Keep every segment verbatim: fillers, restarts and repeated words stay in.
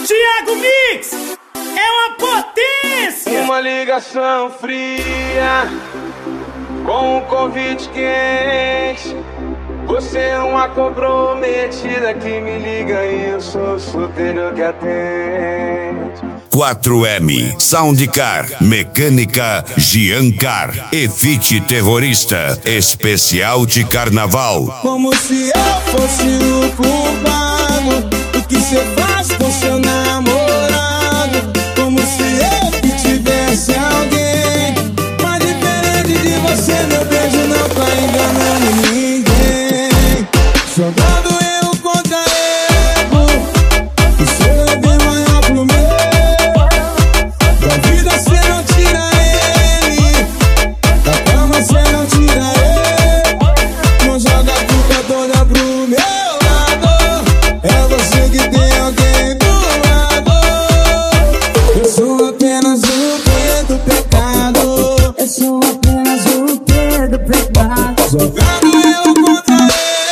Thiago Mix é uma potência. Uma ligação fria com um convite quente. Você é uma comprometida que me liga e eu sou solteiro que atende. quatro M, Soundcar, Mecânica Giancar e Fit Terrorista, especial de carnaval. Como se eu fosse o culpado do que cê faz com seu namorado. Como se eu que tivesse alguém. Mas diferente de você, meu beijo não tá enganando ninguém. Jogando eu contra erro, o seu é bem maior pro meu. Da vida cê não tira ele, da cama cê não tira ele. Não joga a culpa toda pro meu lado. É você que tem alguém do lado. Eu sou apenas o pé do pecado. Eu sou apenas o pé do pecado. Jogando eu contra ele.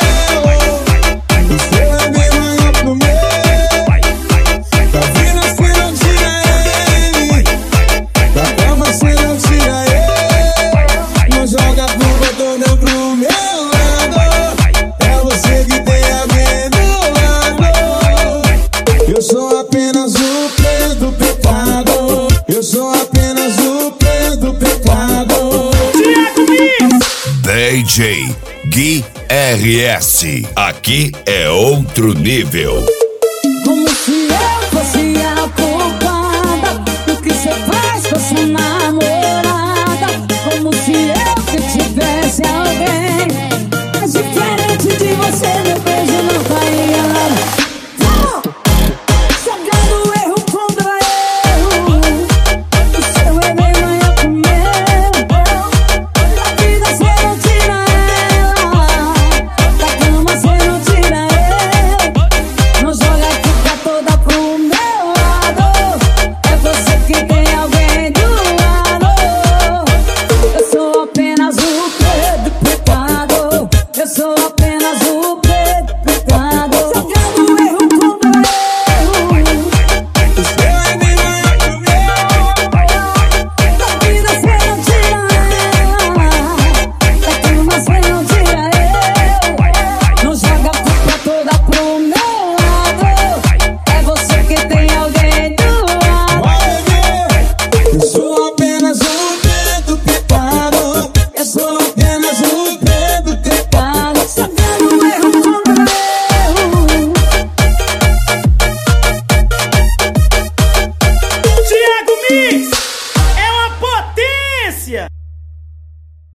Eu sou apenas o pé do pecado. Eu sou apenas o pé do pecado. Thiago Mix. D J Gui R S, aqui é outro nível. Como se eu fosse a culpada do que cê faz com sua namorada. Como se eu que tivesse alguém. Mas diferente de você, meu beijo não tá enganado. Jogando erro contra erro, o seu é bem maior que o meu. Da vida cê não tira ela, da cama cê não tira ele. Não joga a culpa toda pro meu lado. É você que tem alguém do lado. Eu sou apenas o pé do pecado. Eu sou apenas o pé do pecado. Jogando erro contra erro, O seu é bem maior que o meu. da vida cê não tira ela, da cama cê não tira ele. Não joga a culpa toda pro meu lado. É você que tem alguém do lado. Eu sou apenas o pé do pecado. Eu sou apenas o pé do pecado. Jogando erro contra erro. Thiago Mix é uma potência.